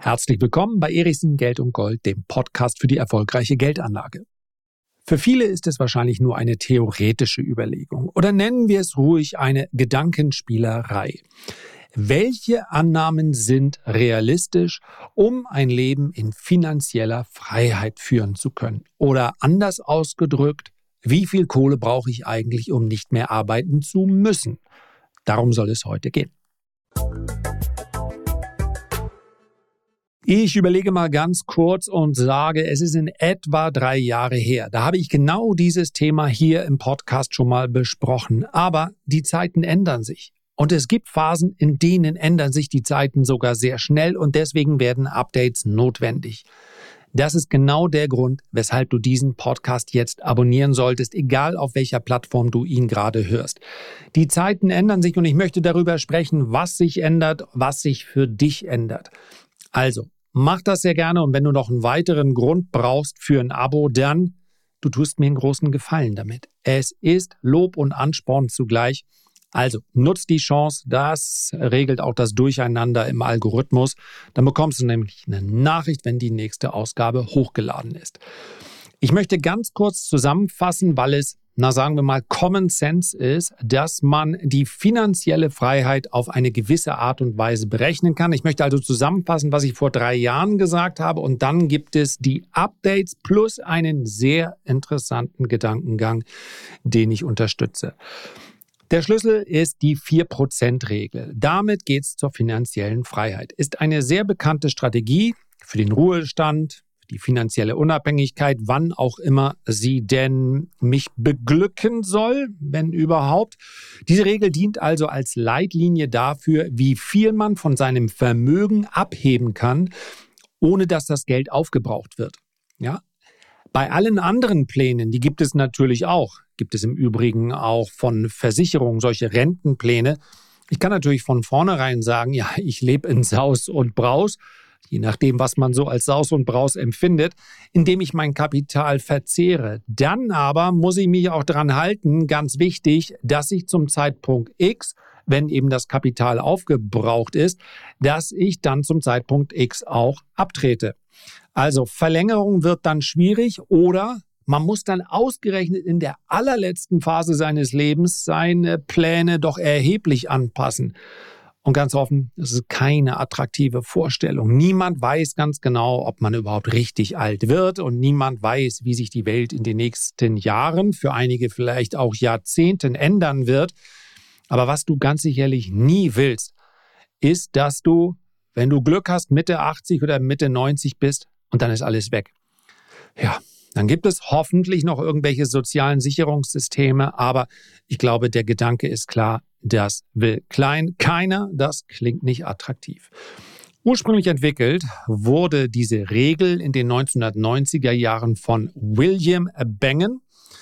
Herzlich willkommen bei Erichsen Geld und Gold, dem Podcast für die erfolgreiche Geldanlage. Für viele ist es wahrscheinlich nur eine theoretische Überlegung oder nennen wir es ruhig eine Gedankenspielerei. Welche Annahmen sind realistisch, um ein Leben in finanzieller Freiheit führen zu können? Oder anders ausgedrückt, wie viel Kohle brauche ich eigentlich, um nicht mehr arbeiten zu müssen? Darum soll es heute gehen. Ich überlege mal ganz kurz und sage, es ist in etwa 3 Jahre her. Da habe ich genau dieses Thema hier im Podcast schon mal besprochen. Aber die Zeiten ändern sich. Und es gibt Phasen, in denen ändern sich die Zeiten sogar sehr schnell und deswegen werden Updates notwendig. Das ist genau der Grund, weshalb du diesen Podcast jetzt abonnieren solltest, egal auf welcher Plattform du ihn gerade hörst. Die Zeiten ändern sich und ich möchte darüber sprechen, was sich ändert, was sich für dich ändert. Also, mach das sehr gerne und wenn du noch einen weiteren Grund brauchst für ein Abo, dann, du tust mir einen großen Gefallen damit. Es ist Lob und Ansporn zugleich. Also, nutz die Chance, das regelt auch das Durcheinander im Algorithmus. Dann bekommst du nämlich eine Nachricht, wenn die nächste Ausgabe hochgeladen ist. Ich möchte ganz kurz zusammenfassen, weil es, sagen wir mal, Common Sense ist, dass man die finanzielle Freiheit auf eine gewisse Art und Weise berechnen kann. Ich möchte also zusammenfassen, was ich vor 3 Jahren gesagt habe und dann gibt es die Updates plus einen sehr interessanten Gedankengang, den ich unterstütze. Der Schlüssel ist die 4%-Regel. Damit geht es zur finanziellen Freiheit. Ist eine sehr bekannte Strategie für den Ruhestand, die finanzielle Unabhängigkeit, wann auch immer sie denn mich beglücken soll, wenn überhaupt. Diese Regel dient also als Leitlinie dafür, wie viel man von seinem Vermögen abheben kann, ohne dass das Geld aufgebraucht wird. Ja? Bei allen anderen Plänen, die gibt es natürlich auch, gibt es im Übrigen auch von Versicherungen solche Rentenpläne. Ich kann natürlich von vornherein sagen, ja, ich lebe in Saus und Braus, je nachdem, was man so als Saus und Braus empfindet, indem ich mein Kapital verzehre. Dann aber muss ich mich auch daran halten, ganz wichtig, dass ich zum Zeitpunkt X, wenn eben das Kapital aufgebraucht ist, dass ich dann zum Zeitpunkt X auch abtrete. Also Verlängerung wird dann schwierig oder man muss dann ausgerechnet in der allerletzten Phase seines Lebens seine Pläne doch erheblich anpassen. Und ganz offen, das ist keine attraktive Vorstellung. Niemand weiß ganz genau, ob man überhaupt richtig alt wird und niemand weiß, wie sich die Welt in den nächsten Jahren, für einige vielleicht auch Jahrzehnten ändern wird. Aber was du ganz sicherlich nie willst, ist, dass du, wenn du Glück hast, Mitte 80 oder Mitte 90 bist und dann ist alles weg. Ja, dann gibt es hoffentlich noch irgendwelche sozialen Sicherungssysteme, aber ich glaube, der Gedanke ist klar, das will keiner, das klingt nicht attraktiv. Ursprünglich entwickelt wurde diese Regel in den 1990er Jahren von William Bengen.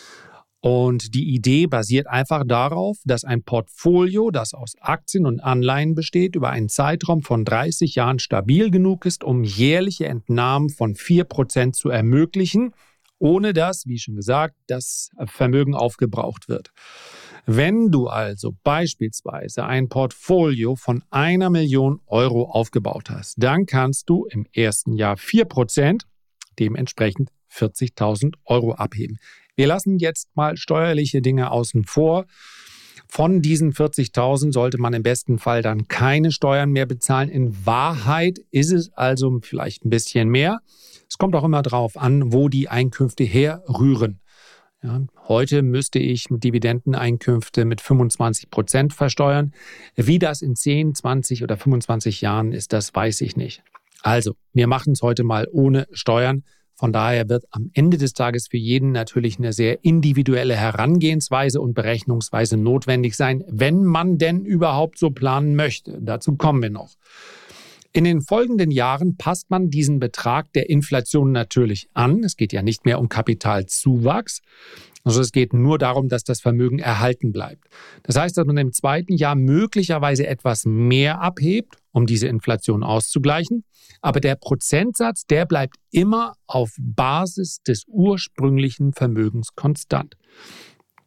Und die Idee basiert einfach darauf, dass ein Portfolio, das aus Aktien und Anleihen besteht, über einen Zeitraum von 30 Jahren stabil genug ist, um jährliche Entnahmen von 4% zu ermöglichen, ohne dass, wie schon gesagt, das Vermögen aufgebraucht wird. Wenn du also beispielsweise ein Portfolio von 1 Million Euro aufgebaut hast, dann kannst du im ersten Jahr 4%, dementsprechend 40.000 Euro abheben. Wir lassen jetzt mal steuerliche Dinge außen vor. Von diesen 40.000 sollte man im besten Fall dann keine Steuern mehr bezahlen. In Wahrheit ist es also vielleicht ein bisschen mehr. Es kommt auch immer darauf an, wo die Einkünfte herrühren. Ja, heute müsste ich Dividendeneinkünfte mit 25% versteuern. Wie das in 10, 20 oder 25 Jahren ist, das weiß ich nicht. Also, wir machen es heute mal ohne Steuern. Von daher wird am Ende des Tages für jeden natürlich eine sehr individuelle Herangehensweise und Berechnungsweise notwendig sein, wenn man denn überhaupt so planen möchte. Dazu kommen wir noch. In den folgenden Jahren passt man diesen Betrag der Inflation natürlich an. Es geht ja nicht mehr um Kapitalzuwachs. Also es geht nur darum, dass das Vermögen erhalten bleibt. Das heißt, dass man im zweiten Jahr möglicherweise etwas mehr abhebt, um diese Inflation auszugleichen. Aber der Prozentsatz, der bleibt immer auf Basis des ursprünglichen Vermögens konstant.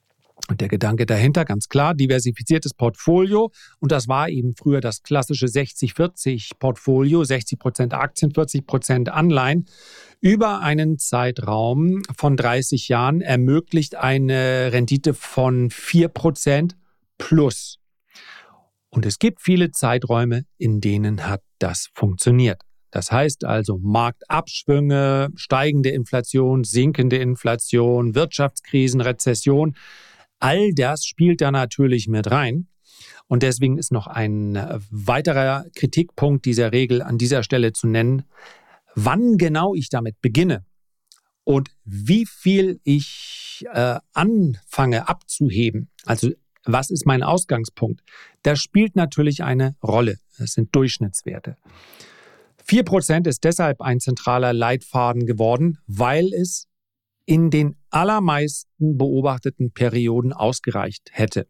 Und der Gedanke dahinter, ganz klar, diversifiziertes Portfolio. Und das war eben früher das klassische 60-40-Portfolio, 60% Aktien, 40% Anleihen. Über einen Zeitraum von 30 Jahren ermöglicht eine Rendite von 4% plus. Und es gibt viele Zeiträume, in denen hat das funktioniert. Das heißt also Marktabschwünge, steigende Inflation, sinkende Inflation, Wirtschaftskrisen, Rezession. All das spielt da natürlich mit rein. Und deswegen ist noch ein weiterer Kritikpunkt dieser Regel an dieser Stelle zu nennen, wann genau ich damit beginne und wie viel ich anfange abzuheben. Also was ist mein Ausgangspunkt? Das spielt natürlich eine Rolle. Das sind Durchschnittswerte. 4% ist deshalb ein zentraler Leitfaden geworden, weil es in den allermeisten beobachteten Perioden ausgereicht hätte.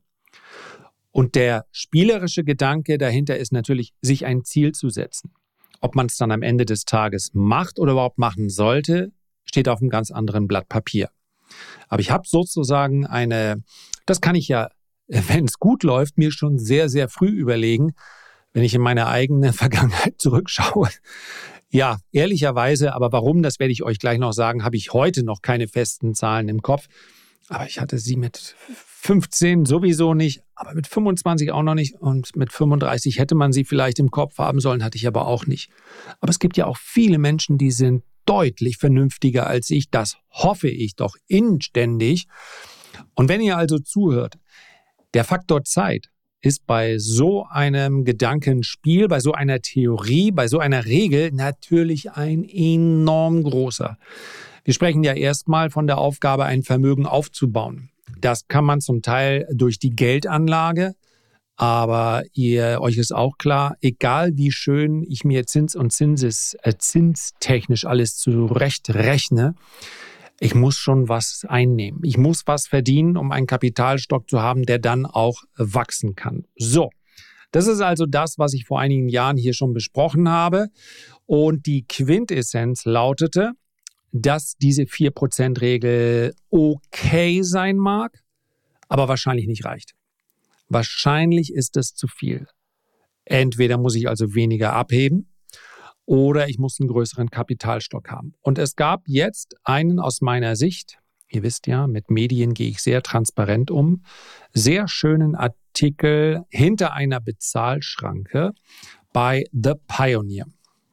Und der spielerische Gedanke dahinter ist natürlich, sich ein Ziel zu setzen. Ob man es dann am Ende des Tages macht oder überhaupt machen sollte, steht auf einem ganz anderen Blatt Papier. Aber ich habe sozusagen das kann ich ja, wenn es gut läuft, mir schon sehr, sehr früh überlegen, wenn ich in meine eigene Vergangenheit zurückschaue. Ja, ehrlicherweise, aber warum, das werde ich euch gleich noch sagen, habe ich heute noch keine festen Zahlen im Kopf. Aber ich hatte sie mit 15 sowieso nicht, aber mit 25 auch noch nicht und mit 35 hätte man sie vielleicht im Kopf haben sollen, hatte ich aber auch nicht. Aber es gibt ja auch viele Menschen, die sind deutlich vernünftiger als ich. Das hoffe ich doch inständig. Und wenn ihr also zuhört, der Faktor Zeit ist bei so einem Gedankenspiel, bei so einer Theorie, bei so einer Regel natürlich ein enorm großer. Wir sprechen ja erstmal von der Aufgabe, ein Vermögen aufzubauen. Das kann man zum Teil durch die Geldanlage, aber euch ist auch klar, egal wie schön ich mir Zins und zinstechnisch alles zurechtrechne, ich muss schon was einnehmen. Ich muss was verdienen, um einen Kapitalstock zu haben, der dann auch wachsen kann. So, das ist also das, was ich vor einigen Jahren hier schon besprochen habe. Und die Quintessenz lautete, dass diese 4%-Regel okay sein mag, aber wahrscheinlich nicht reicht. Wahrscheinlich ist es zu viel. Entweder muss ich also weniger abheben oder ich muss einen größeren Kapitalstock haben. Und es gab jetzt einen aus meiner Sicht, ihr wisst ja, mit Medien gehe ich sehr transparent um, sehr schönen Artikel hinter einer Bezahlschranke bei The Pioneer.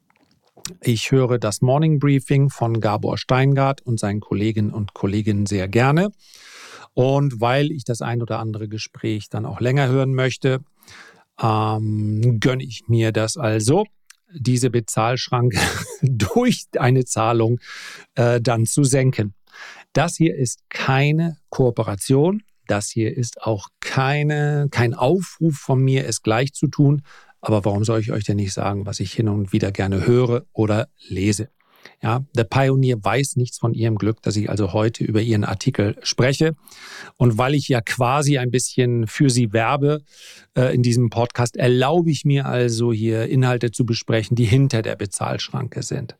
Ich höre das Morning Briefing von Gabor Steingart und seinen Kolleginnen und Kollegen sehr gerne. Und weil ich das ein oder andere Gespräch dann auch länger hören möchte, gönne ich mir das also, diese Bezahlschranke durch eine Zahlung dann zu senken. Das hier ist keine Kooperation. Das hier ist auch kein Aufruf von mir, es gleich zu tun. Aber warum soll ich euch denn nicht sagen, was ich hin und wieder gerne höre oder lese? Ja, The Pioneer weiß nichts von ihrem Glück, dass ich also heute über ihren Artikel spreche. Und weil ich ja quasi ein bisschen für sie werbe in diesem Podcast, erlaube ich mir also hier Inhalte zu besprechen, die hinter der Bezahlschranke sind.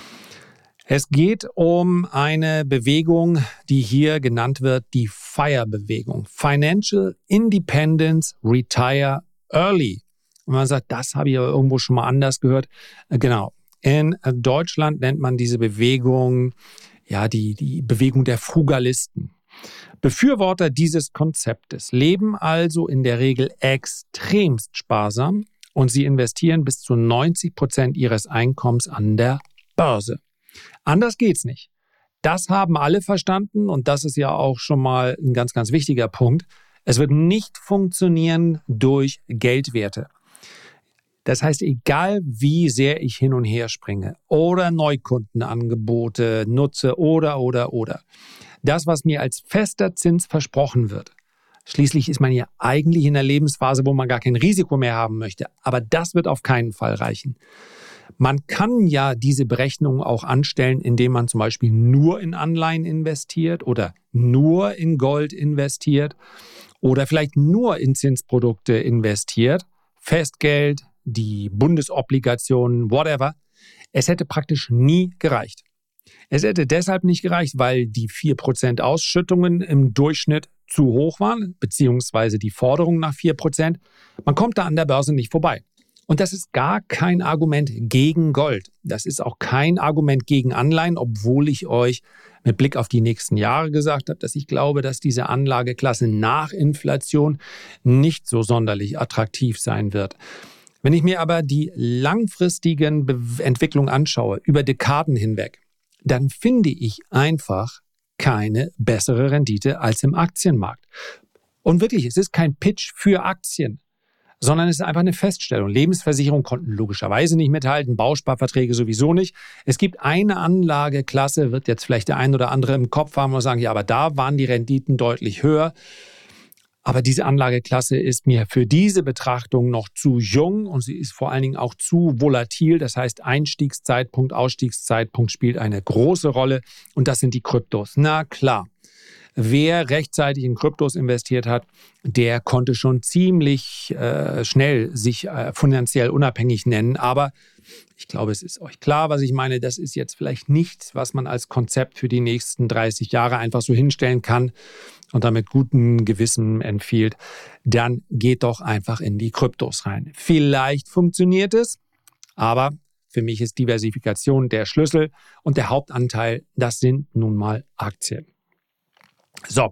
Es geht um eine Bewegung, die hier genannt wird, die FIRE-Bewegung. Financial Independence Retire Early. Und man sagt, das habe ich ja irgendwo schon mal anders gehört. Genau. In Deutschland nennt man diese Bewegung, ja, die Bewegung der Frugalisten. Befürworter dieses Konzeptes leben also in der Regel extremst sparsam und sie investieren bis zu 90% ihres Einkommens an der Börse. Anders geht's nicht. Das haben alle verstanden und das ist ja auch schon mal ein ganz, ganz wichtiger Punkt. Es wird nicht funktionieren durch Geldwerte. Das heißt, egal wie sehr ich hin und her springe oder Neukundenangebote nutze oder. Das, was mir als fester Zins versprochen wird. Schließlich ist man ja eigentlich in der Lebensphase, wo man gar kein Risiko mehr haben möchte. Aber das wird auf keinen Fall reichen. Man kann ja diese Berechnung auch anstellen, indem man zum Beispiel nur in Anleihen investiert oder nur in Gold investiert oder vielleicht nur in Zinsprodukte investiert, Festgeld, die Bundesobligationen, whatever. Es hätte praktisch nie gereicht. Es hätte deshalb nicht gereicht, weil die 4% Ausschüttungen im Durchschnitt zu hoch waren, beziehungsweise die Forderung nach 4%. Man kommt da an der Börse nicht vorbei. Und das ist gar kein Argument gegen Gold. Das ist auch kein Argument gegen Anleihen, obwohl ich euch mit Blick auf die nächsten Jahre gesagt habe, dass ich glaube, dass diese Anlageklasse nach Inflation nicht so sonderlich attraktiv sein wird. Wenn ich mir aber die langfristigen Entwicklungen anschaue, über Dekaden hinweg, dann finde ich einfach keine bessere Rendite als im Aktienmarkt. Und wirklich, es ist kein Pitch für Aktien, sondern es ist einfach eine Feststellung. Lebensversicherungen konnten logischerweise nicht mithalten, Bausparverträge sowieso nicht. Es gibt eine Anlageklasse, wird jetzt vielleicht der ein oder andere im Kopf haben und sagen, ja, aber da waren die Renditen deutlich höher. Aber diese Anlageklasse ist mir für diese Betrachtung noch zu jung und sie ist vor allen Dingen auch zu volatil. Das heißt, Einstiegszeitpunkt, Ausstiegszeitpunkt spielt eine große Rolle und das sind die Kryptos. Na klar. Wer rechtzeitig in Kryptos investiert hat, der konnte schon ziemlich schnell sich finanziell unabhängig nennen. Aber ich glaube, es ist euch klar, was ich meine. Das ist jetzt vielleicht nichts, was man als Konzept für die nächsten 30 Jahre einfach so hinstellen kann und damit guten Gewissen empfiehlt. Dann geht doch einfach in die Kryptos rein. Vielleicht funktioniert es, aber für mich ist Diversifikation der Schlüssel und der Hauptanteil, das sind nun mal Aktien. So,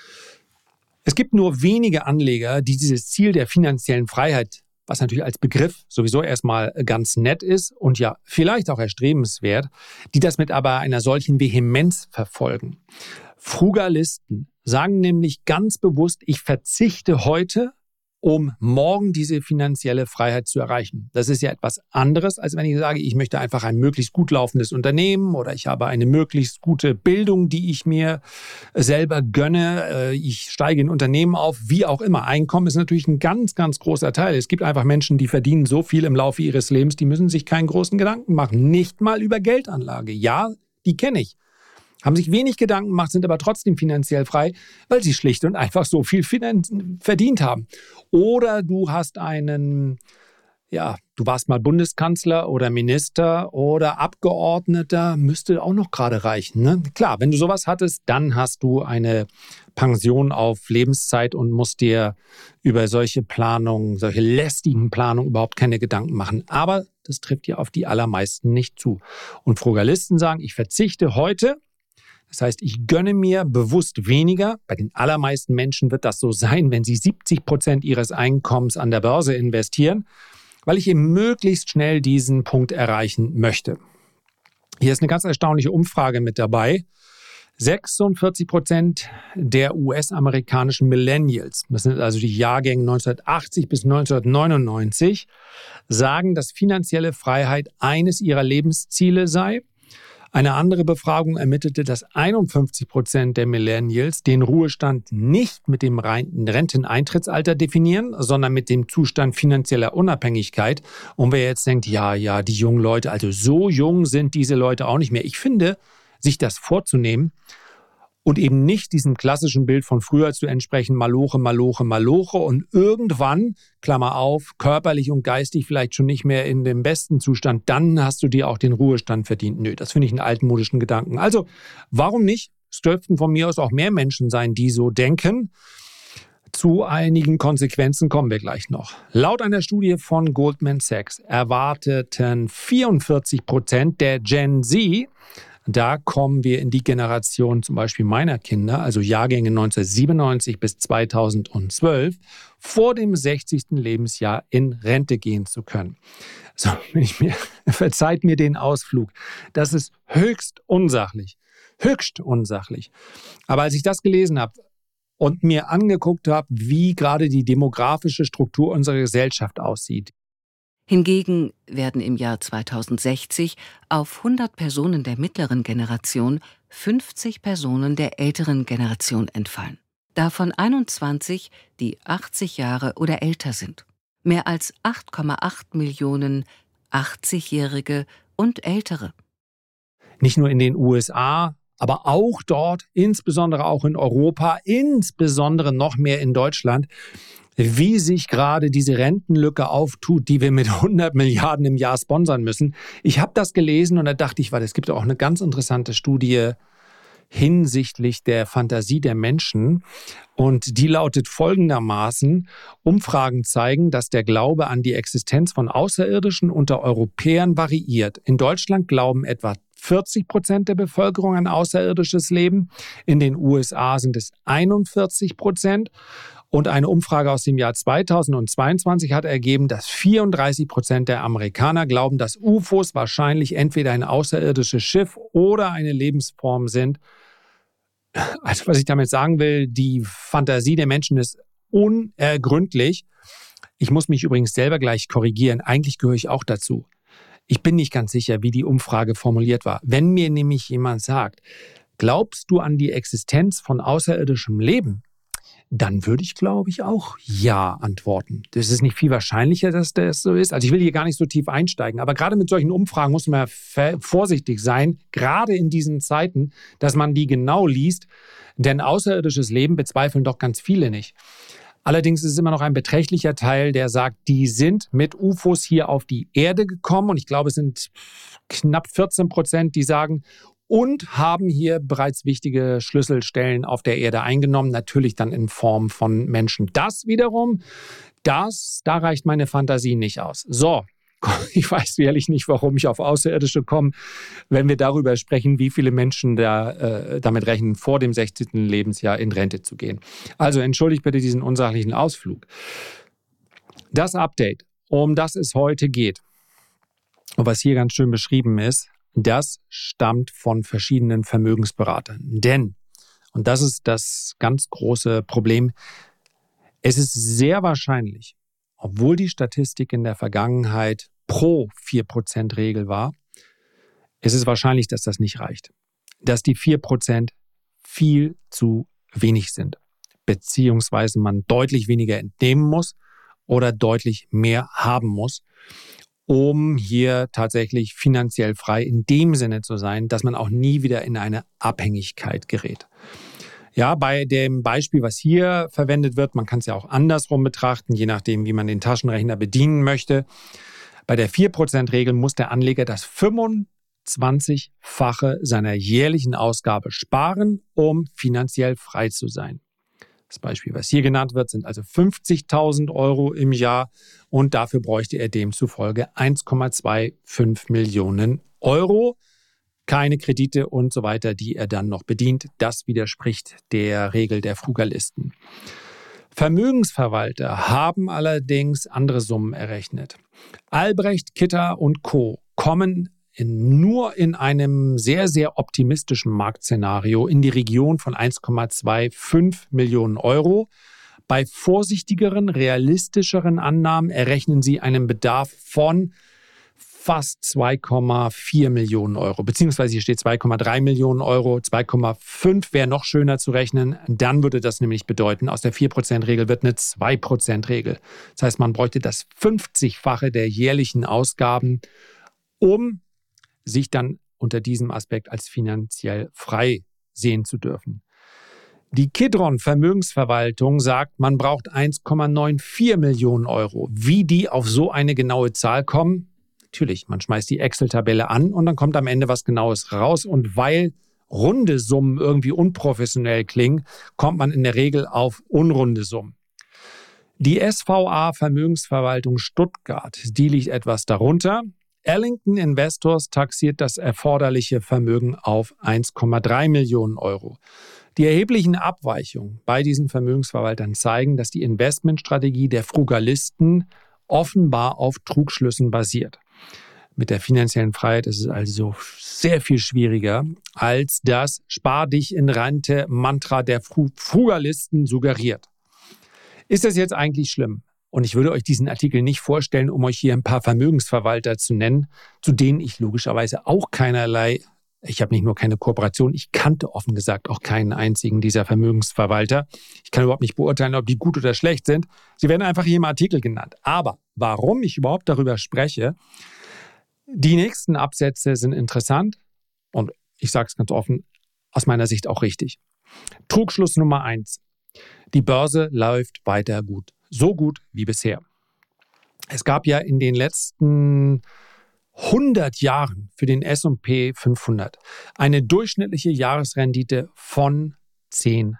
es gibt nur wenige Anleger, die dieses Ziel der finanziellen Freiheit, was natürlich als Begriff sowieso erstmal ganz nett ist und ja vielleicht auch erstrebenswert, die das mit aber einer solchen Vehemenz verfolgen. Frugalisten sagen nämlich ganz bewusst, ich verzichte heute, um morgen diese finanzielle Freiheit zu erreichen. Das ist ja etwas anderes, als wenn ich sage, ich möchte einfach ein möglichst gut laufendes Unternehmen oder ich habe eine möglichst gute Bildung, die ich mir selber gönne. Ich steige in Unternehmen auf, wie auch immer. Einkommen ist natürlich ein ganz, ganz großer Teil. Es gibt einfach Menschen, die verdienen so viel im Laufe ihres Lebens, die müssen sich keinen großen Gedanken machen. Nicht mal über Geldanlage. Ja, die kenne ich. Haben sich wenig Gedanken gemacht, sind aber trotzdem finanziell frei, weil sie schlicht und einfach so viel verdient haben. Oder du hast du warst mal Bundeskanzler oder Minister oder Abgeordneter, müsste auch noch gerade reichen. Ne? Klar, wenn du sowas hattest, dann hast du eine Pension auf Lebenszeit und musst dir über solche Planungen, solche lästigen Planungen überhaupt keine Gedanken machen. Aber das trifft ja auf die allermeisten nicht zu. Und Frugalisten sagen, ich verzichte heute. Das heißt, ich gönne mir bewusst weniger. Bei den allermeisten Menschen wird das so sein, wenn sie 70% ihres Einkommens an der Börse investieren, weil ich eben möglichst schnell diesen Punkt erreichen möchte. Hier ist eine ganz erstaunliche Umfrage mit dabei. 46% der US-amerikanischen Millennials, das sind also die Jahrgänge 1980 bis 1999, sagen, dass finanzielle Freiheit eines ihrer Lebensziele sei. Eine andere Befragung ermittelte, dass 51% der Millennials den Ruhestand nicht mit dem Renteneintrittsalter definieren, sondern mit dem Zustand finanzieller Unabhängigkeit. Und wer jetzt denkt, ja, die jungen Leute, also so jung sind diese Leute auch nicht mehr. Ich finde, sich das vorzunehmen und eben nicht diesem klassischen Bild von früher zu entsprechen, Maloche und irgendwann, Klammer auf, körperlich und geistig vielleicht schon nicht mehr in dem besten Zustand, dann hast du dir auch den Ruhestand verdient. Nö, das finde ich einen altmodischen Gedanken. Also, warum nicht? Es dürften von mir aus auch mehr Menschen sein, die so denken. Zu einigen Konsequenzen kommen wir gleich noch. Laut einer Studie von Goldman Sachs erwarteten 44% der Gen Z, da kommen wir in die Generation zum Beispiel meiner Kinder, also Jahrgänge 1997 bis 2012, vor dem 60. Lebensjahr in Rente gehen zu können. So, verzeiht mir den Ausflug. Das ist höchst unsachlich. Aber als ich das gelesen habe und mir angeguckt habe, wie gerade die demografische Struktur unserer Gesellschaft aussieht. Hingegen werden im Jahr 2060 auf 100 Personen der mittleren Generation 50 Personen der älteren Generation entfallen. Davon 21, die 80 Jahre oder älter sind. Mehr als 8,8 Millionen 80-Jährige und Ältere. Nicht nur in den USA, aber auch dort, insbesondere auch in Europa, insbesondere noch mehr in Deutschland, wie sich gerade diese Rentenlücke auftut, die wir mit 100 Milliarden im Jahr sponsern müssen. Ich habe das gelesen und da dachte ich, es gibt auch eine ganz interessante Studie hinsichtlich der Fantasie der Menschen. Und die lautet folgendermaßen: Umfragen zeigen, dass der Glaube an die Existenz von Außerirdischen unter Europäern variiert. In Deutschland glauben etwa 40% der Bevölkerung an außerirdisches Leben. In den USA sind es 41%. Und eine Umfrage aus dem Jahr 2022 hat ergeben, dass 34% der Amerikaner glauben, dass UFOs wahrscheinlich entweder ein außerirdisches Schiff oder eine Lebensform sind. Also was ich damit sagen will, die Fantasie der Menschen ist unergründlich. Ich muss mich übrigens selber gleich korrigieren. Eigentlich gehöre ich auch dazu. Ich bin nicht ganz sicher, wie die Umfrage formuliert war. Wenn mir nämlich jemand sagt, glaubst du an die Existenz von außerirdischem Leben? Dann würde ich, glaube ich, auch Ja antworten. Das ist nicht viel wahrscheinlicher, dass das so ist. Also ich will hier gar nicht so tief einsteigen. Aber gerade mit solchen Umfragen muss man ja vorsichtig sein, gerade in diesen Zeiten, dass man die genau liest. Denn außerirdisches Leben bezweifeln doch ganz viele nicht. Allerdings ist es immer noch ein beträchtlicher Teil, der sagt, die sind mit UFOs hier auf die Erde gekommen. Und ich glaube, es sind knapp 14%, die sagen, und haben hier bereits wichtige Schlüsselstellen auf der Erde eingenommen, natürlich dann in Form von Menschen. Das wiederum, da reicht meine Fantasie nicht aus. So, ich weiß ehrlich nicht, warum ich auf Außerirdische komme, wenn wir darüber sprechen, wie viele Menschen damit rechnen, vor dem 60. Lebensjahr in Rente zu gehen. Also entschuldigt bitte diesen unsachlichen Ausflug. Das Update, um das es heute geht, und was hier ganz schön beschrieben ist, das stammt von verschiedenen Vermögensberatern. Denn, und das ist das ganz große Problem, es ist sehr wahrscheinlich, obwohl die Statistik in der Vergangenheit pro 4%-Regel war, ist es wahrscheinlich, dass das nicht reicht. Dass die 4% viel zu wenig sind, beziehungsweise man deutlich weniger entnehmen muss oder deutlich mehr haben muss, um hier tatsächlich finanziell frei in dem Sinne zu sein, dass man auch nie wieder in eine Abhängigkeit gerät. Ja, bei dem Beispiel, was hier verwendet wird, man kann es ja auch andersrum betrachten, je nachdem, wie man den Taschenrechner bedienen möchte. Bei der 4%-Regel muss der Anleger das 25-fache seiner jährlichen Ausgabe sparen, um finanziell frei zu sein. Das Beispiel, was hier genannt wird, sind also 50.000 Euro im Jahr und dafür bräuchte er demzufolge 1,25 Millionen Euro. Keine Kredite und so weiter, die er dann noch bedient. Das widerspricht der Regel der Frugalisten. Vermögensverwalter haben allerdings andere Summen errechnet. Albrecht, Kitter und Co. kommen nur in einem sehr, sehr optimistischen Marktszenario in die Region von 1,25 Millionen Euro. Bei vorsichtigeren, realistischeren Annahmen errechnen sie einen Bedarf von fast 2,4 Millionen Euro, beziehungsweise hier steht 2,3 Millionen Euro, 2,5 wäre noch schöner zu rechnen. Dann würde das nämlich bedeuten, aus der 4%-Regel wird eine 2%-Regel. Das heißt, man bräuchte das 50-fache der jährlichen Ausgaben, um sich dann unter diesem Aspekt als finanziell frei sehen zu dürfen. Die Kidron Vermögensverwaltung sagt, man braucht 1,94 Millionen Euro. Wie die auf so eine genaue Zahl kommen? Natürlich, man schmeißt die Excel-Tabelle an und dann kommt am Ende was Genaues raus. Und weil runde Summen irgendwie unprofessionell klingen, kommt man in der Regel auf unrunde Summen. Die SVA Vermögensverwaltung Stuttgart, die liegt etwas darunter. Ellington Investors taxiert das erforderliche Vermögen auf 1,3 Millionen Euro. Die erheblichen Abweichungen bei diesen Vermögensverwaltern zeigen, dass die Investmentstrategie der Frugalisten offenbar auf Trugschlüssen basiert. Mit der finanziellen Freiheit ist es also sehr viel schwieriger, als das Spar dich in Rente Mantra der Frugalisten suggeriert. Ist das jetzt eigentlich schlimm? Und ich würde euch diesen Artikel nicht vorstellen, um euch hier ein paar Vermögensverwalter zu nennen, zu denen ich logischerweise auch ich habe nicht nur keine Kooperation, ich kannte offen gesagt auch keinen einzigen dieser Vermögensverwalter. Ich kann überhaupt nicht beurteilen, ob die gut oder schlecht sind. Sie werden einfach hier im Artikel genannt. Aber warum ich überhaupt darüber spreche, die nächsten Absätze sind interessant und ich sage es ganz offen, aus meiner Sicht auch richtig. Trugschluss Nummer 1. Die Börse läuft weiter gut. so gut wie bisher. Es gab ja in den letzten 100 Jahren für den S&P 500 eine durchschnittliche Jahresrendite von 10%.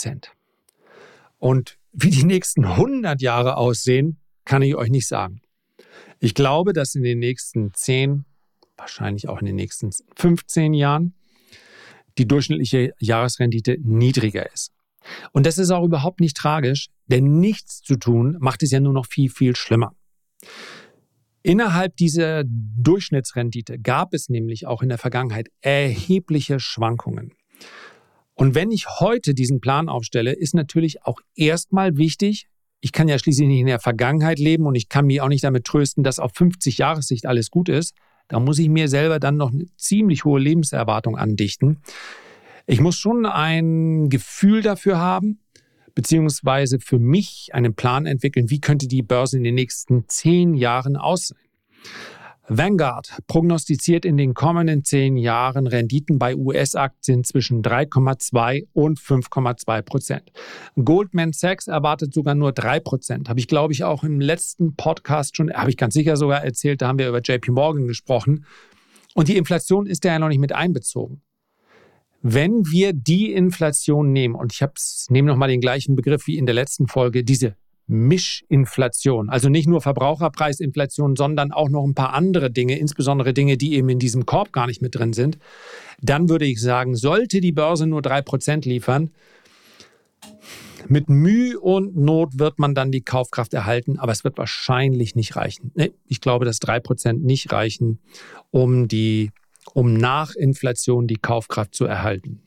Und wie die nächsten 100 Jahre aussehen, kann ich euch nicht sagen. Ich glaube, dass in den nächsten 10, wahrscheinlich auch in den nächsten 15 Jahren die durchschnittliche Jahresrendite niedriger ist. Und das ist auch überhaupt nicht tragisch, denn nichts zu tun macht es ja nur noch viel, viel schlimmer. Innerhalb dieser Durchschnittsrendite gab es nämlich auch in der Vergangenheit erhebliche Schwankungen. Und wenn ich heute diesen Plan aufstelle, ist natürlich auch erstmal wichtig, ich kann ja schließlich nicht in der Vergangenheit leben und ich kann mich auch nicht damit trösten, dass auf 50 Jahressicht alles gut ist. Da muss ich mir selber dann noch eine ziemlich hohe Lebenserwartung andichten. Ich muss schon ein Gefühl dafür haben, beziehungsweise für mich einen Plan entwickeln, wie könnte die Börse in den nächsten 10 Jahren aussehen. Vanguard prognostiziert in den kommenden 10 Jahren Renditen bei US-Aktien zwischen 3,2 und 5,2%. Goldman Sachs erwartet sogar nur 3%. Habe ich, glaube ich, auch im letzten Podcast schon, habe ich ganz sicher sogar erzählt, da haben wir über JP Morgan gesprochen. Und die Inflation ist ja noch nicht mit einbezogen. Wenn wir die Inflation nehmen, und ich nehme nochmal den gleichen Begriff wie in der letzten Folge, diese Mischinflation, also nicht nur Verbraucherpreisinflation, sondern auch noch ein paar andere Dinge, insbesondere Dinge, die eben in diesem Korb gar nicht mit drin sind, dann würde ich sagen, sollte die Börse nur 3% liefern, mit Mühe und Not wird man dann die Kaufkraft erhalten, aber es wird wahrscheinlich nicht reichen. Ich glaube, dass 3% nicht reichen, um nach Inflation die Kaufkraft zu erhalten.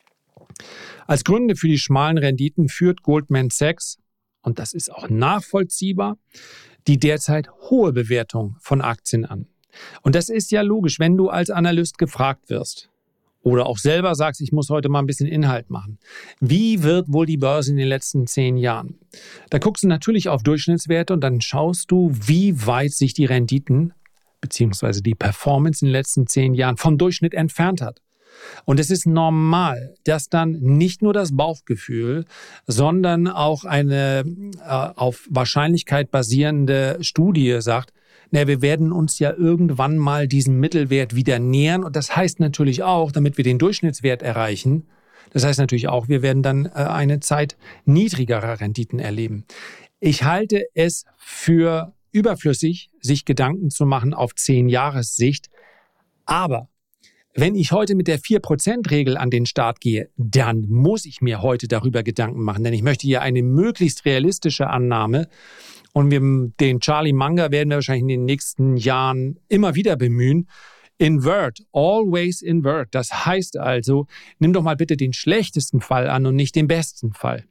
Als Gründe für die schmalen Renditen führt Goldman Sachs, und das ist auch nachvollziehbar, die derzeit hohe Bewertung von Aktien an. Und das ist ja logisch, wenn du als Analyst gefragt wirst oder auch selber sagst, ich muss heute mal ein bisschen Inhalt machen. Wie wird wohl die Börse in den letzten 10 Jahren? Da guckst du natürlich auf Durchschnittswerte und dann schaust du, wie weit sich die Renditen bzw. die Performance in den letzten 10 Jahren vom Durchschnitt entfernt hat. Und es ist normal, dass dann nicht nur das Bauchgefühl, sondern auch eine auf Wahrscheinlichkeit basierende Studie sagt, wir werden uns ja irgendwann mal diesem Mittelwert wieder nähern. Und das heißt natürlich auch, damit wir den Durchschnittswert erreichen, das heißt natürlich auch, wir werden dann eine Zeit niedrigerer Renditen erleben. Ich halte es für überflüssig, sich Gedanken zu machen auf 10-Jahres-Sicht. Aber wenn ich heute mit der 4%-Regel an den Start gehe, dann muss ich mir heute darüber Gedanken machen, denn ich möchte hier eine möglichst realistische Annahme und den Charlie Munger werden wir wahrscheinlich in den nächsten Jahren immer wieder bemühen. Invert, always invert. Das heißt also, nimm doch mal bitte den schlechtesten Fall an und nicht den besten Fall.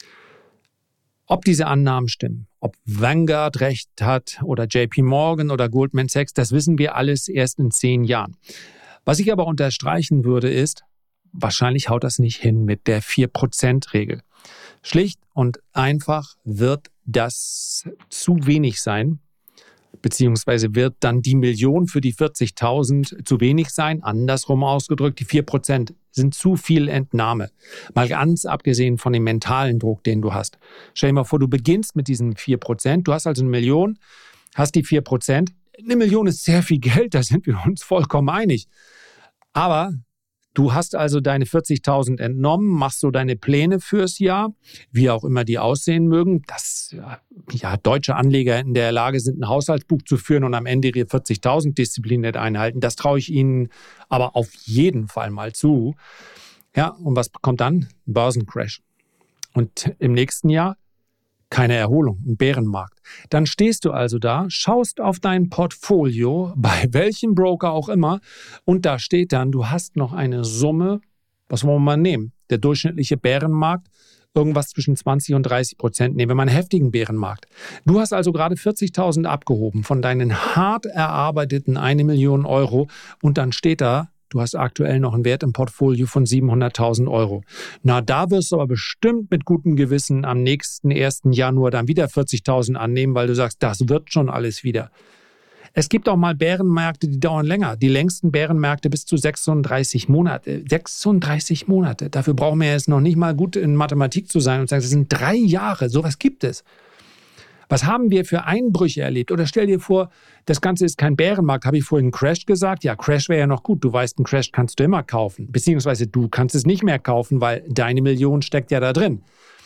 Ob diese Annahmen stimmen, ob Vanguard recht hat oder JP Morgan oder Goldman Sachs, das wissen wir alles erst in 10 Jahren. Was ich aber unterstreichen würde ist, wahrscheinlich haut das nicht hin mit der 4%-Regel. Schlicht und einfach wird das zu wenig sein, beziehungsweise wird dann die Million für die 40.000 zu wenig sein. Andersrum ausgedrückt, die 4% sind zu viel Entnahme. Mal ganz abgesehen von dem mentalen Druck, den du hast. Stell dir mal vor, du beginnst mit diesen 4%. Du hast also 1 Million, hast die 4%. 1 Million ist sehr viel Geld, da sind wir uns vollkommen einig. Aber du hast also deine 40.000 entnommen, machst so deine Pläne fürs Jahr, wie auch immer die aussehen mögen. Dass deutsche Anleger in der Lage sind, ein Haushaltsbuch zu führen und am Ende ihre 40.000 diszipliniert einhalten. Das traue ich ihnen aber auf jeden Fall mal zu. Ja, und was kommt dann? Ein Börsencrash. Und im nächsten Jahr keine Erholung, ein Bärenmarkt. Dann stehst du also da, schaust auf dein Portfolio, bei welchem Broker auch immer, und da steht dann, du hast noch eine Summe, was wollen wir mal nehmen? Der durchschnittliche Bärenmarkt, irgendwas zwischen 20% und 30%. Nehmen wir mal einen heftigen Bärenmarkt. Du hast also gerade 40.000 abgehoben von deinen hart erarbeiteten 1 Million Euro und dann steht da, du hast aktuell noch einen Wert im Portfolio von 700.000 Euro. Na, da wirst du aber bestimmt mit gutem Gewissen am nächsten 1. Januar dann wieder 40.000 annehmen, weil du sagst, das wird schon alles wieder. Es gibt auch mal Bärenmärkte, die dauern länger. Die längsten Bärenmärkte bis zu 36 Monate. 36 Monate. Dafür brauchen wir jetzt noch nicht mal gut in Mathematik zu sein und sagen, das sind 3 Jahre. Sowas gibt es. Was haben wir für Einbrüche erlebt? Oder stell dir vor, das Ganze ist kein Bärenmarkt. Habe ich vorhin Crash gesagt? Ja, Crash wäre ja noch gut. Du weißt, einen Crash kannst du immer kaufen. Beziehungsweise du kannst es nicht mehr kaufen, weil deine Million steckt ja da drin.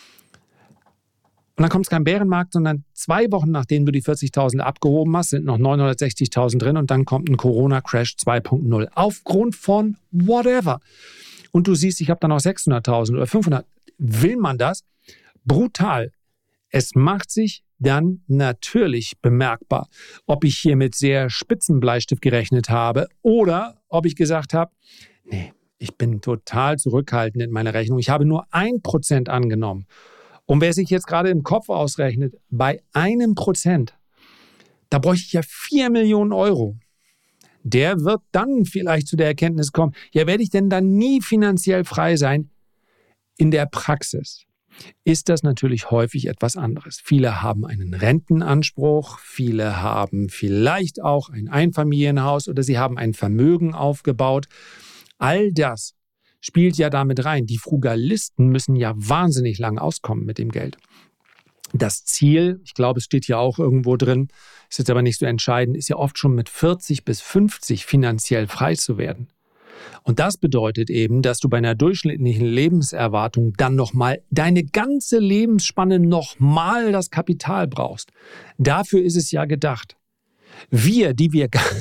Und dann kommt es kein Bärenmarkt, sondern 2 Wochen, nachdem du die 40.000 abgehoben hast, sind noch 960.000 drin und dann kommt ein Corona-Crash 2.0. Aufgrund von whatever. Und du siehst, ich habe dann noch 600.000 oder 500. Will man das? Brutal. Es macht sich dann natürlich bemerkbar, ob ich hier mit sehr spitzen Bleistift gerechnet habe oder ob ich gesagt habe, nee, ich bin total zurückhaltend in meiner Rechnung. Ich habe nur 1% angenommen. Und wer sich jetzt gerade im Kopf ausrechnet, bei 1%, da bräuchte ich ja 4 Millionen Euro. Der wird dann vielleicht zu der Erkenntnis kommen, ja, werde ich denn dann nie finanziell frei sein? In der Praxis ist das natürlich häufig etwas anderes. Viele haben einen Rentenanspruch, viele haben vielleicht auch ein Einfamilienhaus oder sie haben ein Vermögen aufgebaut. All das spielt ja damit rein. Die Frugalisten müssen ja wahnsinnig lang auskommen mit dem Geld. Das Ziel, ich glaube, es steht ja auch irgendwo drin, ist jetzt aber nicht so entscheidend, ist ja oft schon mit 40 bis 50 finanziell frei zu werden. Und das bedeutet eben, dass du bei einer durchschnittlichen Lebenserwartung dann nochmal deine ganze Lebensspanne nochmal das Kapital brauchst. Dafür ist es ja gedacht. Wir, die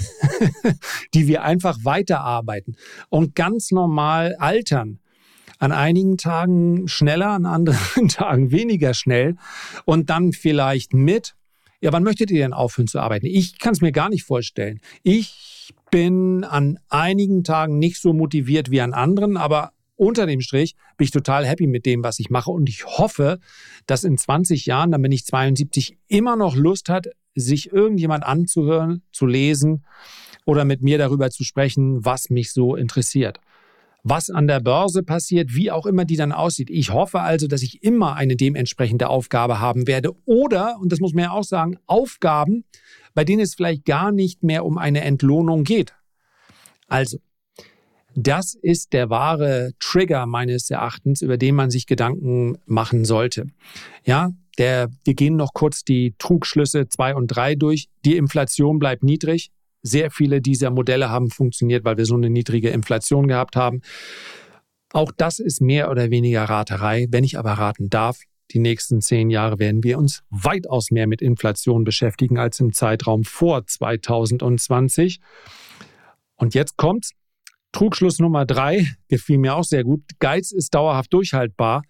wir einfach weiterarbeiten und ganz normal altern, an einigen Tagen schneller, an anderen Tagen weniger schnell und dann vielleicht ja, wann möchtet ihr denn aufhören zu arbeiten? Ich kann es mir gar nicht vorstellen. Ich bin an einigen Tagen nicht so motiviert wie an anderen, aber unter dem Strich bin ich total happy mit dem, was ich mache und ich hoffe, dass in 20 Jahren, dann bin ich 72, immer noch Lust hat, sich irgendjemand anzuhören, zu lesen oder mit mir darüber zu sprechen, was mich so interessiert. Was an der Börse passiert, wie auch immer die dann aussieht. Ich hoffe also, dass ich immer eine dementsprechende Aufgabe haben werde. Oder, und das muss man ja auch sagen, Aufgaben, bei denen es vielleicht gar nicht mehr um eine Entlohnung geht. Also, das ist der wahre Trigger meines Erachtens, über den man sich Gedanken machen sollte. Ja, wir gehen noch kurz die Trugschlüsse 2 und 3 durch. Die Inflation bleibt niedrig. Sehr viele dieser Modelle haben funktioniert, weil wir so eine niedrige Inflation gehabt haben. Auch das ist mehr oder weniger Raterei. Wenn ich aber raten darf, die nächsten 10 Jahre werden wir uns weitaus mehr mit Inflation beschäftigen als im Zeitraum vor 2020. Und jetzt kommt's. Trugschluss Nummer 3, gefiel mir auch sehr gut. Geiz ist dauerhaft durchhaltbar.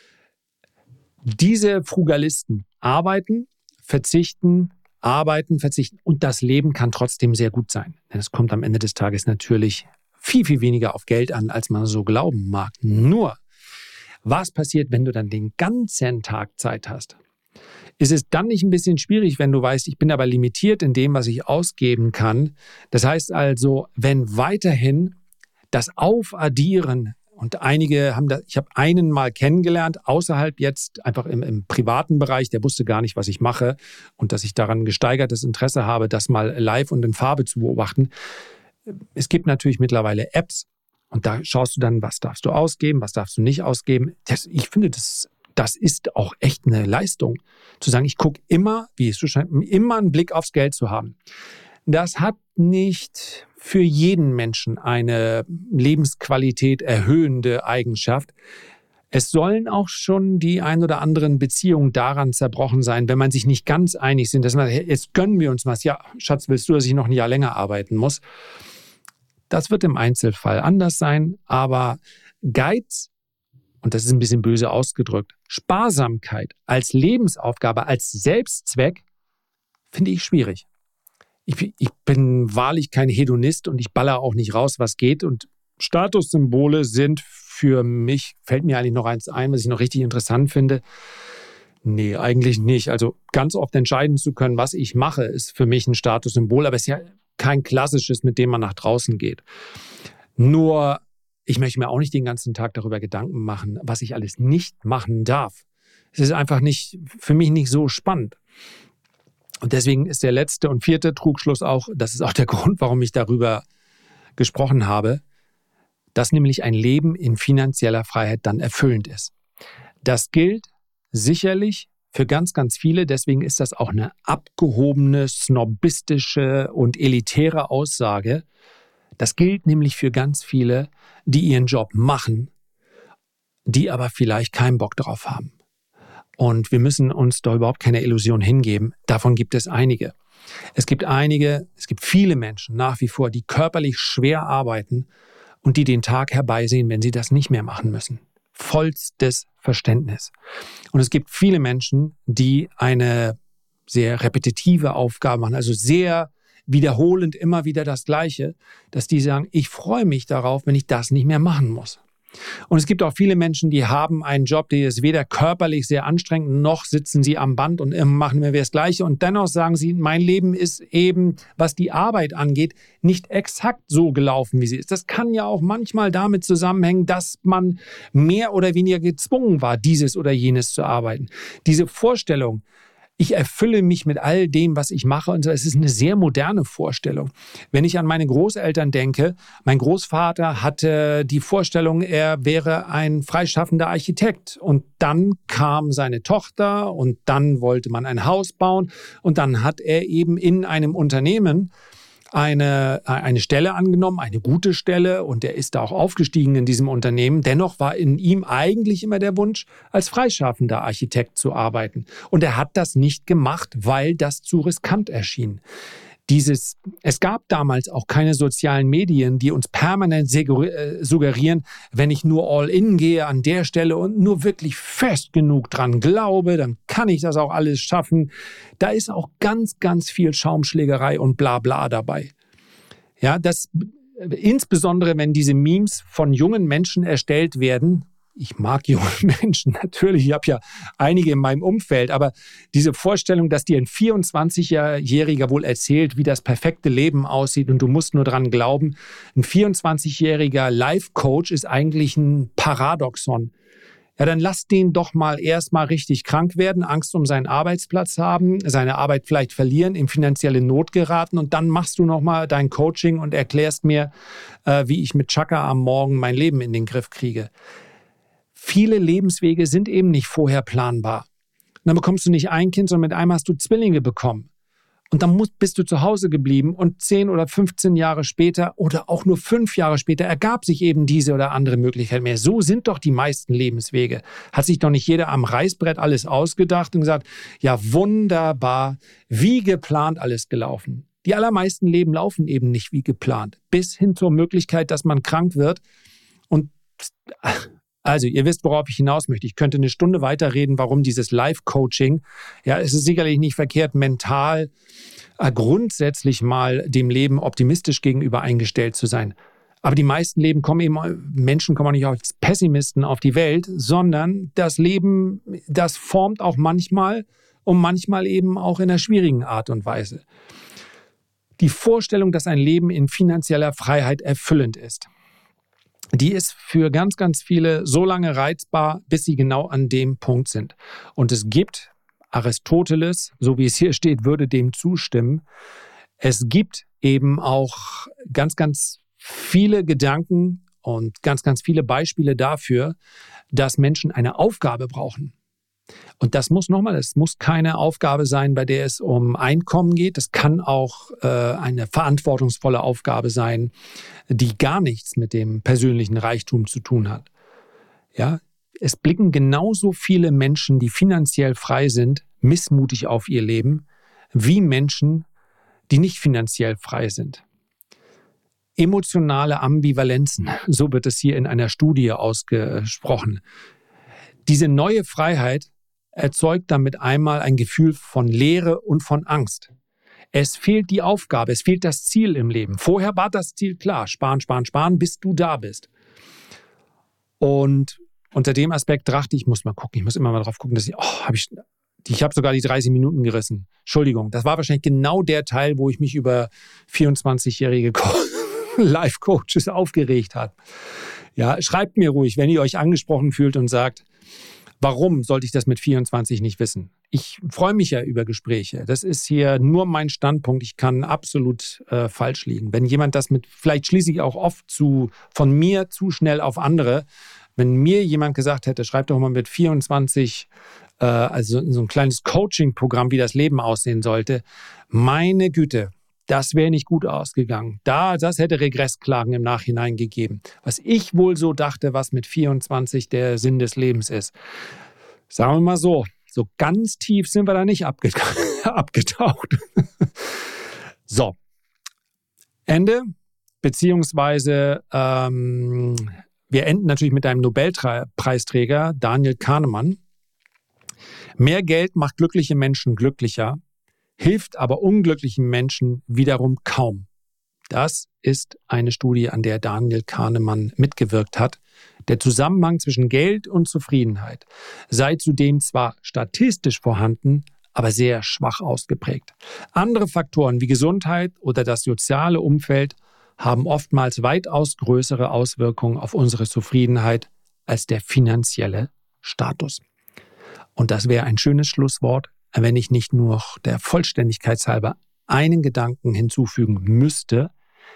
Diese Frugalisten arbeiten, verzichten und das Leben kann trotzdem sehr gut sein. Denn es kommt am Ende des Tages natürlich viel, viel weniger auf Geld an, als man so glauben mag. Nur, was passiert, wenn du dann den ganzen Tag Zeit hast? Ist es dann nicht ein bisschen schwierig, wenn du weißt, ich bin aber limitiert in dem, was ich ausgeben kann? Das heißt also, wenn weiterhin das Aufaddieren, und einige haben ich habe einen mal kennengelernt, außerhalb jetzt einfach im privaten Bereich, der wusste gar nicht, was ich mache und dass ich daran gesteigertes Interesse habe, das mal live und in Farbe zu beobachten. Es gibt natürlich mittlerweile Apps und da schaust du dann, was darfst du ausgeben, was darfst du nicht ausgeben. Ich finde, das ist auch echt eine Leistung, zu sagen, ich gucke immer, wie es so scheint, immer einen Blick aufs Geld zu haben. Das hat nicht für jeden Menschen eine Lebensqualität erhöhende Eigenschaft. Es sollen auch schon die ein oder anderen Beziehungen daran zerbrochen sein, wenn man sich nicht ganz einig sind, dass man, jetzt gönnen wir uns was. Ja, Schatz, willst du, dass ich noch ein Jahr länger arbeiten muss? Das wird im Einzelfall anders sein, aber Geiz, und das ist ein bisschen böse ausgedrückt, Sparsamkeit als Lebensaufgabe, als Selbstzweck, finde ich schwierig. Ich bin wahrlich kein Hedonist und ich baller auch nicht raus, was geht. Und Statussymbole sind für mich, fällt mir eigentlich noch eins ein, was ich noch richtig interessant finde. Nee, eigentlich nicht. Also ganz oft entscheiden zu können, was ich mache, ist für mich ein Statussymbol. Aber es ist ja kein klassisches, mit dem man nach draußen geht. Nur, ich möchte mir auch nicht den ganzen Tag darüber Gedanken machen, was ich alles nicht machen darf. Es ist einfach für mich nicht so spannend. Und deswegen ist der letzte und 4. Trugschluss auch, das ist auch der Grund, warum ich darüber gesprochen habe, dass nämlich ein Leben in finanzieller Freiheit dann erfüllend ist. Das gilt sicherlich für ganz, ganz viele. Deswegen ist das auch eine abgehobene, snobistische und elitäre Aussage. Das gilt nämlich für ganz viele, die ihren Job machen, die aber vielleicht keinen Bock drauf haben. Und wir müssen uns da überhaupt keine Illusion hingeben. Davon gibt es einige. Es gibt viele Menschen nach wie vor, die körperlich schwer arbeiten und die den Tag herbeisehen, wenn sie das nicht mehr machen müssen. Vollstes Verständnis. Und es gibt viele Menschen, die eine sehr repetitive Aufgabe machen, also sehr wiederholend immer wieder das Gleiche, dass die sagen, ich freue mich darauf, wenn ich das nicht mehr machen muss. Und es gibt auch viele Menschen, die haben einen Job, der ist weder körperlich sehr anstrengend, noch sitzen sie am Band und machen wir das Gleiche. Und dennoch sagen sie, mein Leben ist eben, was die Arbeit angeht, nicht exakt so gelaufen, wie sie ist. Das kann ja auch manchmal damit zusammenhängen, dass man mehr oder weniger gezwungen war, dieses oder jenes zu arbeiten. Diese Vorstellung, ich erfülle mich mit all dem, was ich mache. Und so. Es ist eine sehr moderne Vorstellung. Wenn ich an meine Großeltern denke, mein Großvater hatte die Vorstellung, er wäre ein freischaffender Architekt. Und dann kam seine Tochter und dann wollte man ein Haus bauen. Und dann hat er eben in einem Unternehmen eine Stelle angenommen, eine gute Stelle, und er ist da auch aufgestiegen in diesem Unternehmen. Dennoch war in ihm eigentlich immer der Wunsch, als freischaffender Architekt zu arbeiten. Und er hat das nicht gemacht, weil das zu riskant erschien. Es gab damals auch keine sozialen Medien, die uns permanent suggerieren, wenn ich nur all in gehe an der Stelle und nur wirklich fest genug dran glaube, dann kann ich das auch alles schaffen. Da ist auch ganz, ganz viel Schaumschlägerei und Blabla dabei. Ja, insbesondere wenn diese Memes von jungen Menschen erstellt werden. Ich mag junge Menschen natürlich, ich habe ja einige in meinem Umfeld, aber diese Vorstellung, dass dir ein 24-Jähriger wohl erzählt, wie das perfekte Leben aussieht und du musst nur dran glauben, ein 24-jähriger Life-Coach ist eigentlich ein Paradoxon. Ja, dann lass den doch mal erstmal richtig krank werden, Angst um seinen Arbeitsplatz haben, seine Arbeit vielleicht verlieren, in finanzielle Not geraten und dann machst du nochmal dein Coaching und erklärst mir, wie ich mit Chakra am Morgen mein Leben in den Griff kriege. Viele Lebenswege sind eben nicht vorher planbar. Und dann bekommst du nicht ein Kind, sondern mit einem hast du Zwillinge bekommen. Und dann bist du zu Hause geblieben und 10 oder 15 Jahre später oder auch nur 5 Jahre später ergab sich eben diese oder andere Möglichkeit mehr. So sind doch die meisten Lebenswege. Hat sich doch nicht jeder am Reißbrett alles ausgedacht und gesagt, ja wunderbar, wie geplant alles gelaufen. Die allermeisten Leben laufen eben nicht wie geplant. Bis hin zur Möglichkeit, dass man krank wird und also, ihr wisst, worauf ich hinaus möchte. Ich könnte eine Stunde weiterreden, warum dieses Life-Coaching, ja, es ist sicherlich nicht verkehrt, mental grundsätzlich mal dem Leben optimistisch gegenüber eingestellt zu sein. Aber die meisten Menschen kommen auch nicht als Pessimisten auf die Welt, sondern das Leben, das formt auch manchmal und manchmal eben auch in einer schwierigen Art und Weise. Die Vorstellung, dass ein Leben in finanzieller Freiheit erfüllend ist, die ist für ganz, ganz viele so lange reizbar, bis sie genau an dem Punkt sind. Und es gibt, Aristoteles, so wie es hier steht, würde dem zustimmen, es gibt eben auch ganz, ganz viele Gedanken und ganz, ganz viele Beispiele dafür, dass Menschen eine Aufgabe brauchen. Und das muss keine Aufgabe sein, bei der es um Einkommen geht. Das kann auch eine verantwortungsvolle Aufgabe sein, die gar nichts mit dem persönlichen Reichtum zu tun hat. Ja, es blicken genauso viele Menschen, die finanziell frei sind, missmutig auf ihr Leben, wie Menschen, die nicht finanziell frei sind. Emotionale Ambivalenzen, so wird es hier in einer Studie ausgesprochen. Diese neue Freiheit erzeugt damit einmal ein Gefühl von Leere und von Angst. Es fehlt die Aufgabe, es fehlt das Ziel im Leben. Vorher war das Ziel klar, sparen, sparen, sparen, bis du da bist. Und unter dem Aspekt dachte ich, muss immer mal drauf gucken, dass ich habe sogar die 30 Minuten gerissen. Entschuldigung, das war wahrscheinlich genau der Teil, wo ich mich über 24-jährige Life-Coaches aufgeregt habe. Ja, schreibt mir ruhig, wenn ihr euch angesprochen fühlt und sagt, warum sollte ich das mit 24 nicht wissen? Ich freue mich ja über Gespräche. Das ist hier nur mein Standpunkt. Ich kann absolut falsch liegen. Wenn jemand das vielleicht schließe ich auch oft von mir zu schnell auf andere. Wenn mir jemand gesagt hätte, schreib doch mal mit 24, also so ein kleines Coaching-Programm, wie das Leben aussehen sollte, meine Güte, das wäre nicht gut ausgegangen. Das hätte Regressklagen im Nachhinein gegeben. Was ich wohl so dachte, was mit 24 der Sinn des Lebens ist. Sagen wir mal so ganz tief sind wir da nicht abgetaucht. So, Ende, beziehungsweise wir enden natürlich mit einem Nobelpreisträger, Daniel Kahnemann. Mehr Geld macht glückliche Menschen glücklicher, hilft aber unglücklichen Menschen wiederum kaum. Das ist eine Studie, an der Daniel Kahnemann mitgewirkt hat. Der Zusammenhang zwischen Geld und Zufriedenheit sei zudem zwar statistisch vorhanden, aber sehr schwach ausgeprägt. Andere Faktoren wie Gesundheit oder das soziale Umfeld haben oftmals weitaus größere Auswirkungen auf unsere Zufriedenheit als der finanzielle Status. Und das wäre ein schönes Schlusswort, wenn ich nicht nur der Vollständigkeit halber einen Gedanken hinzufügen müsste.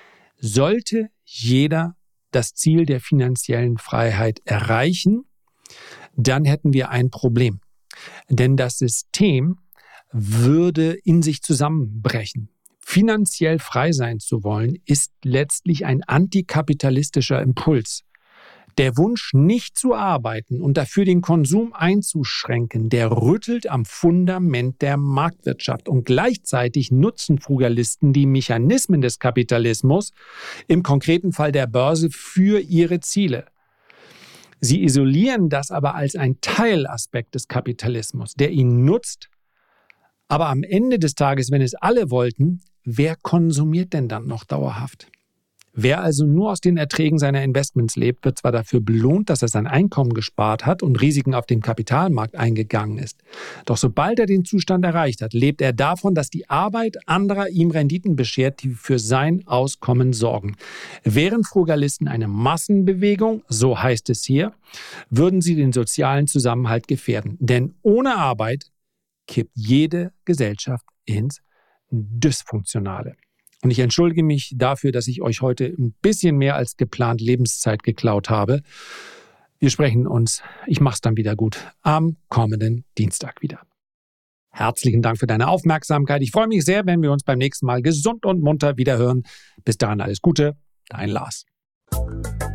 Sollte jeder das Ziel der finanziellen Freiheit erreichen, dann hätten wir ein Problem. Denn das System würde in sich zusammenbrechen. Finanziell frei sein zu wollen, ist letztlich ein antikapitalistischer Impuls. Der Wunsch, nicht zu arbeiten und dafür den Konsum einzuschränken, der rüttelt am Fundament der Marktwirtschaft. Und gleichzeitig nutzen Frugalisten die Mechanismen des Kapitalismus, im konkreten Fall der Börse, für ihre Ziele. Sie isolieren das aber als ein Teilaspekt des Kapitalismus, der ihn nutzt. Aber am Ende des Tages, wenn es alle wollten, wer konsumiert denn dann noch dauerhaft? Wer also nur aus den Erträgen seiner Investments lebt, wird zwar dafür belohnt, dass er sein Einkommen gespart hat und Risiken auf dem Kapitalmarkt eingegangen ist. Doch sobald er den Zustand erreicht hat, lebt er davon, dass die Arbeit anderer ihm Renditen beschert, die für sein Auskommen sorgen. Wären Frugalisten eine Massenbewegung, so heißt es hier, würden sie den sozialen Zusammenhalt gefährden. Denn ohne Arbeit kippt jede Gesellschaft ins Dysfunktionale. Und ich entschuldige mich dafür, dass ich euch heute ein bisschen mehr als geplant Lebenszeit geklaut habe. Wir sprechen uns, ich mach's dann wieder gut, am kommenden Dienstag wieder. Herzlichen Dank für deine Aufmerksamkeit. Ich freue mich sehr, wenn wir uns beim nächsten Mal gesund und munter wiederhören. Bis dahin alles Gute, dein Lars.